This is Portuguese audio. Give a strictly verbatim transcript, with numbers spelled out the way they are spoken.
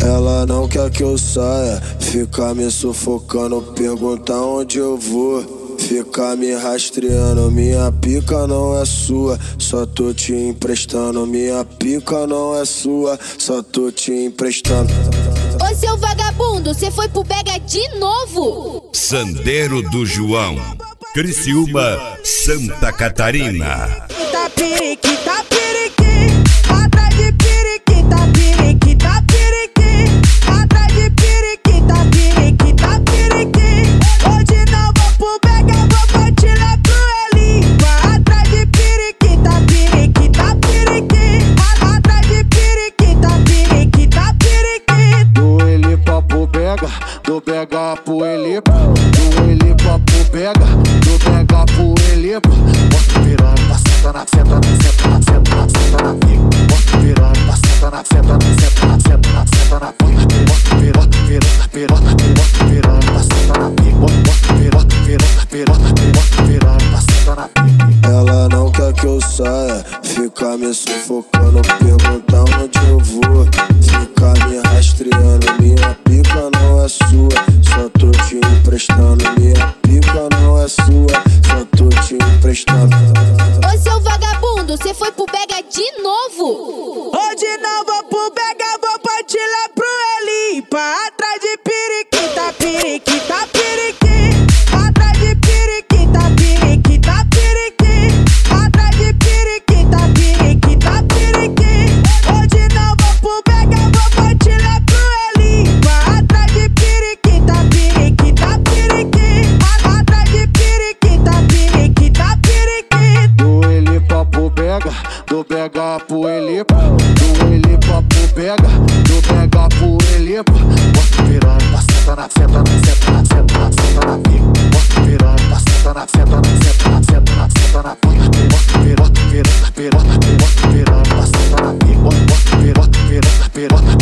Ela não quer que eu saia, fica me sufocando, pergunta onde eu vou, fica me rastreando. Minha pica não é sua, só tô te emprestando. Minha pica não é sua, só tô te emprestando. Ô seu vagabundo, cê foi pro Bega de novo? Sandeiro do João, Criciúma, Santa Catarina. Tá piriqui, tá piriqui, atrás de piriqui, tá piriqui, tá piriqui, atrás de piriqui, tá piriqui, tá piriqui. Hoje não vou pro Bega, vou partilhar pro Elipa. Atrás de piriqui, tá piriqui, tá piriqui, atrás de piriqui, tá piriqui, tá piriqui. Do Elipa pro Bega, do Bega pro Elipa, do Elipa pro Bega, do Bega pro Elipa. Bota virando, tá senta na senta na senta na senta na senta na pica. Bota virando, tá senta na senta na senta na senta na senta na pica. Bota virando, virando, virando, bota virando, tá senta na pica. Bota virando, virando, virando, bota virando, tá senta na pica. Ela não quer que eu saia, fica me sufocando, pergunta onde eu vou, fica me rastreando. Minha pica não é sua, só tô te emprestando. Minha pica não é sua, só tô te emprestando. Ô seu vagabundo, cê foi pro Bega de novo? Hoje não vou pro Bega, vou partilhar pro Elipa. Atrás de piriqui, tá piriqui, tá piriqui, atrás de piriqui, tá piriqui, tá piriqui, atrás de piriqui, tá piriqui, tá piriqui. Hoje não vou pro Bega, vou partilhar pro Elipa. Atrás de piriqui, tá piriqui, tá piriqui, atrás de piriqui, tá piriqui, tá piriqui. Do Elipa pro Bega, do Bega pro Elipa, do Elipa pro Bega, do Bega pro Elipa. Bota virando, tá senta na senta na senta na senta na senta na pica. Bota virando, tá senta na senta na senta na senta na senta na pica. Bota virando, virando, virando, bota virando, tá senta na pica. Bota virando, virando, virando.